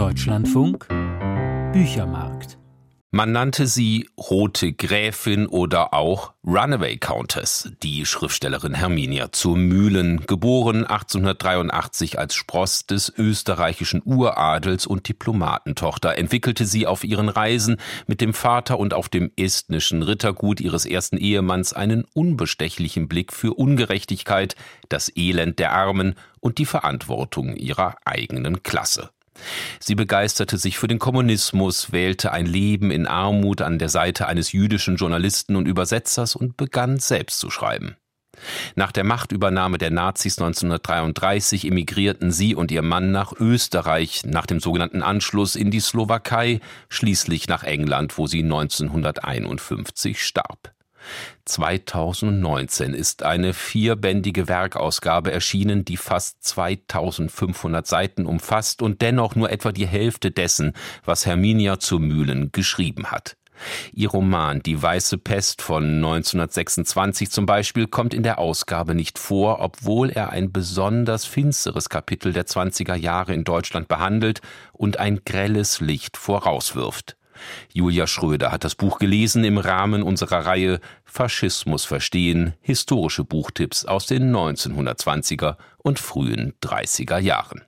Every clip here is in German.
Deutschlandfunk Büchermarkt. Man nannte sie Rote Gräfin oder auch Runaway Countess, die Schriftstellerin Herminia zur Mühlen, geboren 1883 als Spross des österreichischen Uradels und Diplomatentochter, entwickelte sie auf ihren Reisen mit dem Vater und auf dem estnischen Rittergut ihres ersten Ehemanns einen unbestechlichen Blick für Ungerechtigkeit, das Elend der Armen und die Verantwortung ihrer eigenen Klasse. Sie begeisterte sich für den Kommunismus, wählte ein Leben in Armut an der Seite eines jüdischen Journalisten und Übersetzers und begann selbst zu schreiben. Nach der Machtübernahme der Nazis 1933 emigrierten sie und ihr Mann nach Österreich, nach dem sogenannten Anschluss in die Slowakei, schließlich nach England, wo sie 1951 starb. 2019 ist eine 4-bändige Werkausgabe erschienen, die fast 2500 Seiten umfasst und dennoch nur etwa die Hälfte dessen, was Herminia zur Mühlen geschrieben hat. Ihr Roman »Die weiße Pest« von 1926 zum Beispiel kommt in der Ausgabe nicht vor, obwohl er ein besonders finsteres Kapitel der 20er Jahre in Deutschland behandelt und ein grelles Licht vorauswirft. Julia Schröder hat das Buch gelesen im Rahmen unserer Reihe Faschismus verstehen, historische Buchtipps aus den 1920er und frühen 30er Jahren.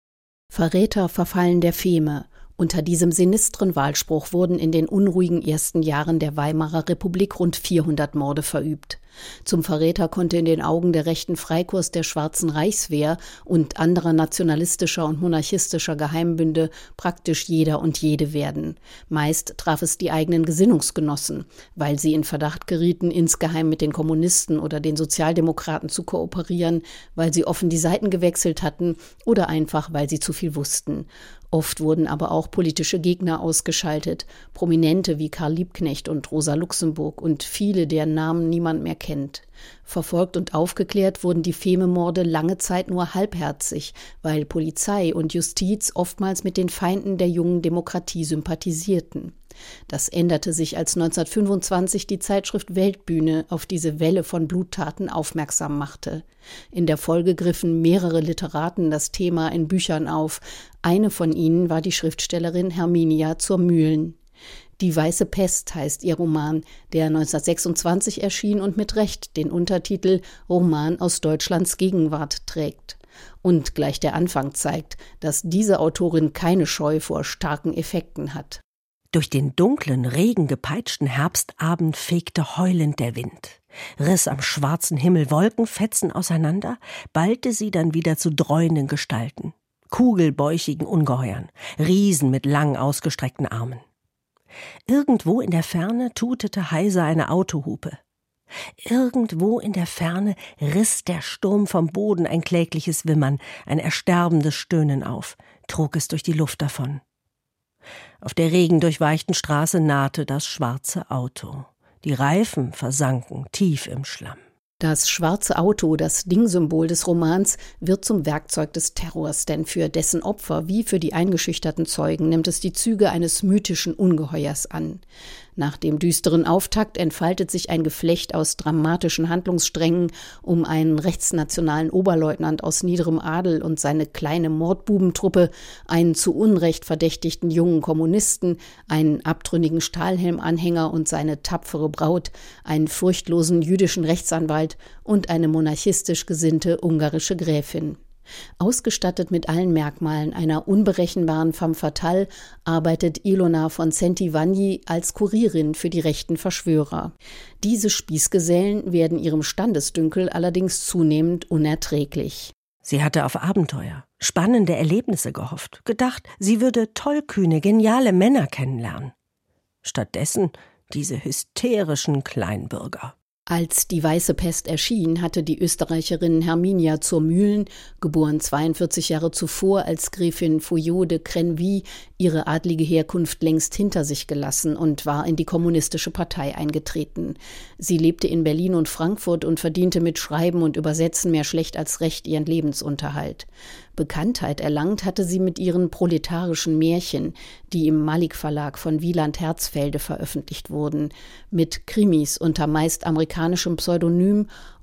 Verräter verfallen der Feme. Unter diesem sinistren Wahlspruch wurden in den unruhigen ersten Jahren der Weimarer Republik rund 400 Morde verübt. Zum Verräter konnte in den Augen der rechten Freikorps der Schwarzen Reichswehr und anderer nationalistischer und monarchistischer Geheimbünde praktisch jeder und jede werden. Meist traf es die eigenen Gesinnungsgenossen, weil sie in Verdacht gerieten, insgeheim mit den Kommunisten oder den Sozialdemokraten zu kooperieren, weil sie offen die Seiten gewechselt hatten oder einfach, weil sie zu viel wussten. Oft wurden aber auch politische Gegner ausgeschaltet, Prominente wie Karl Liebknecht und Rosa Luxemburg und viele, deren Namen niemand mehr kennt. Verfolgt und aufgeklärt wurden die Fememorde lange Zeit nur halbherzig, weil Polizei und Justiz oftmals mit den Feinden der jungen Demokratie sympathisierten. Das änderte sich, als 1925 die Zeitschrift Weltbühne auf diese Welle von Bluttaten aufmerksam machte. In der Folge griffen mehrere Literaten das Thema in Büchern auf. Eine von ihnen war die Schriftstellerin Herminia zur Mühlen. »Die weiße Pest« heißt ihr Roman, der 1926 erschien und mit Recht den Untertitel »Roman aus Deutschlands Gegenwart« trägt. Und gleich der Anfang zeigt, dass diese Autorin keine Scheu vor starken Effekten hat. Durch den dunklen, regengepeitschten Herbstabend fegte heulend der Wind, riss am schwarzen Himmel Wolkenfetzen auseinander, ballte sie dann wieder zu dräuenden Gestalten, kugelbäuchigen Ungeheuern, Riesen mit lang ausgestreckten Armen. Irgendwo in der Ferne tutete heiser eine Autohupe. Irgendwo in der Ferne riss der Sturm vom Boden ein klägliches Wimmern, ein ersterbendes Stöhnen auf, trug es durch die Luft davon. Auf der regendurchweichten Straße nahte das schwarze Auto. Die Reifen versanken tief im Schlamm. Das schwarze Auto, das Dingsymbol des Romans, wird zum Werkzeug des Terrors, denn für dessen Opfer wie für die eingeschüchterten Zeugen nimmt es die Züge eines mythischen Ungeheuers an. Nach dem düsteren Auftakt entfaltet sich ein Geflecht aus dramatischen Handlungssträngen um einen rechtsnationalen Oberleutnant aus niederem Adel und seine kleine Mordbubentruppe, einen zu Unrecht verdächtigten jungen Kommunisten, einen abtrünnigen Stahlhelmanhänger und seine tapfere Braut, einen furchtlosen jüdischen Rechtsanwalt und eine monarchistisch gesinnte ungarische Gräfin. Ausgestattet mit allen Merkmalen einer unberechenbaren femme fatale arbeitet Ilona von Senti-Vanyi als Kurierin für die rechten Verschwörer. Diese Spießgesellen werden ihrem Standesdünkel allerdings zunehmend unerträglich. Sie hatte auf Abenteuer, spannende Erlebnisse gehofft, gedacht, sie würde tollkühne, geniale Männer kennenlernen. Stattdessen diese hysterischen Kleinbürger. Als die weiße Pest erschien, hatte die Österreicherin Herminia zur Mühlen, geboren 42 Jahre zuvor als Gräfin Fouillot de Crenville, ihre adlige Herkunft längst hinter sich gelassen und war in die kommunistische Partei eingetreten. Sie lebte in Berlin und Frankfurt und verdiente mit Schreiben und Übersetzen mehr schlecht als recht ihren Lebensunterhalt. Bekanntheit erlangt hatte sie mit ihren proletarischen Märchen, die im Malik Verlag von Wieland Herzfelde veröffentlicht wurden, mit Krimis unter meist amerikanischem Pseudonym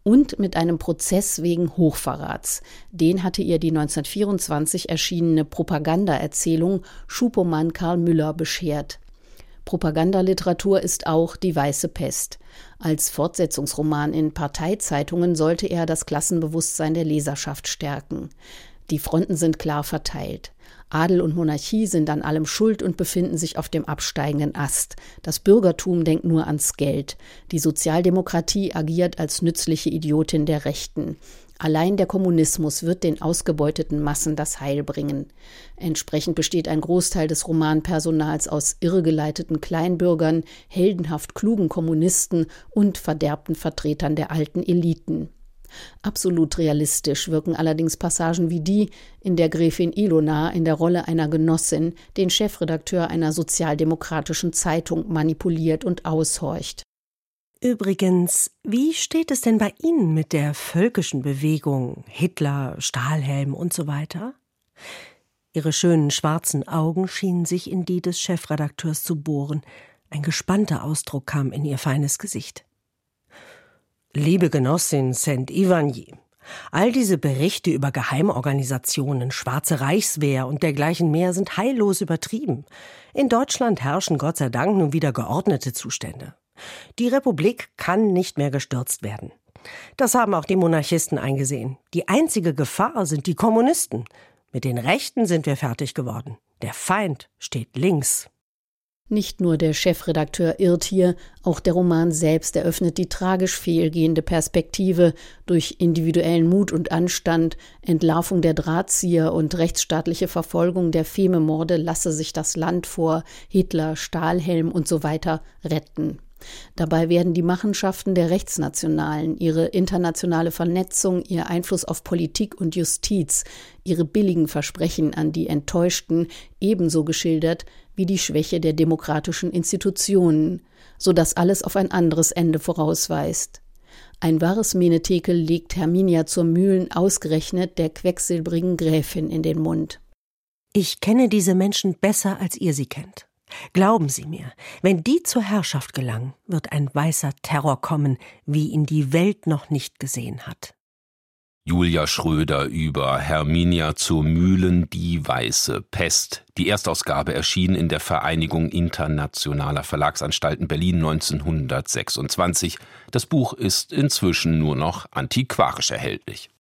und mit einem Prozess wegen Hochverrats. Den hatte ihr die 1924 erschienene Propagandaerzählung Schupomann Karl Müller beschert. Propagandaliteratur ist auch Die weiße Pest. Als Fortsetzungsroman in Parteizeitungen sollte er das Klassenbewusstsein der Leserschaft stärken. Die Fronten sind klar verteilt. Adel und Monarchie sind an allem schuld und befinden sich auf dem absteigenden Ast. Das Bürgertum denkt nur ans Geld. Die Sozialdemokratie agiert als nützliche Idiotin der Rechten. Allein der Kommunismus wird den ausgebeuteten Massen das Heil bringen. Entsprechend besteht ein Großteil des Romanpersonals aus irregeleiteten Kleinbürgern, heldenhaft klugen Kommunisten und verderbten Vertretern der alten Eliten. Absolut realistisch wirken allerdings Passagen wie die, in der Gräfin Ilona in der Rolle einer Genossin den Chefredakteur einer sozialdemokratischen Zeitung manipuliert und aushorcht. Übrigens, wie steht es denn bei Ihnen mit der völkischen Bewegung, Hitler, Stahlhelm und so weiter? Ihre schönen schwarzen Augen schienen sich in die des Chefredakteurs zu bohren. Ein gespannter Ausdruck kam in ihr feines Gesicht. Liebe Genossin Saint-Ivany, all diese Berichte über Geheimorganisationen, Schwarze Reichswehr und dergleichen mehr sind heillos übertrieben. In Deutschland herrschen Gott sei Dank nun wieder geordnete Zustände. Die Republik kann nicht mehr gestürzt werden. Das haben auch die Monarchisten eingesehen. Die einzige Gefahr sind die Kommunisten. Mit den Rechten sind wir fertig geworden. Der Feind steht links. Nicht nur der Chefredakteur irrt hier, auch der Roman selbst eröffnet die tragisch fehlgehende Perspektive. Durch individuellen Mut und Anstand, Entlarvung der Drahtzieher und rechtsstaatliche Verfolgung der Fememorde lasse sich das Land vor Hitler, Stahlhelm und so weiter retten. Dabei werden die Machenschaften der Rechtsnationalen, ihre internationale Vernetzung, ihr Einfluss auf Politik und Justiz, ihre billigen Versprechen an die Enttäuschten ebenso geschildert wie die Schwäche der demokratischen Institutionen, sodass alles auf ein anderes Ende vorausweist. Ein wahres Menetekel legt Herminia zur Mühlen ausgerechnet der quecksilbrigen Gräfin in den Mund. Ich kenne diese Menschen besser, als ihr sie kennt. Glauben Sie mir, wenn die zur Herrschaft gelangen, wird ein weißer Terror kommen, wie ihn die Welt noch nicht gesehen hat. Julia Schröder über Herminia zur Mühlen, die weiße Pest. Die Erstausgabe erschien in der Vereinigung Internationaler Verlagsanstalten Berlin 1926. Das Buch ist inzwischen nur noch antiquarisch erhältlich.